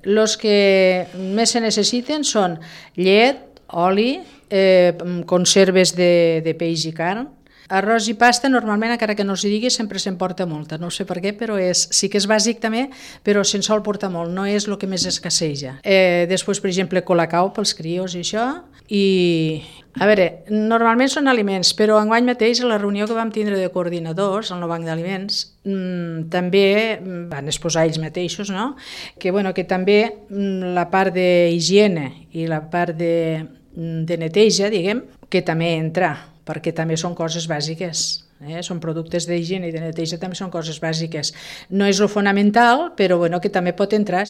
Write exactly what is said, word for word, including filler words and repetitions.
els que més se necessiten són llet, oli, eh, conserves de, de peix i carn. Arròs i pasta, normalment, encara que no s'hi digui, sempre se'n porta molta. No sé per què, però és, sí que és bàsic també, però se'n sol portar molt, no és el que més escasseja. Eh, després, per exemple, colacao pels crios i això. I, a veure, normalment són aliments, però enguany mateix, a la reunió que vam tindre de coordinadors al nou banc d'aliments, mmm, també van exposar ells mateixos, no? Que, bueno, que també la part d'higiene i la part de, de neteja, diguem, que també entra, perquè també són coses bàsiques. Eh? Són productes d'higiene i de neteja, també són coses bàsiques. No és el fonamental, però bueno, que també pot entrar.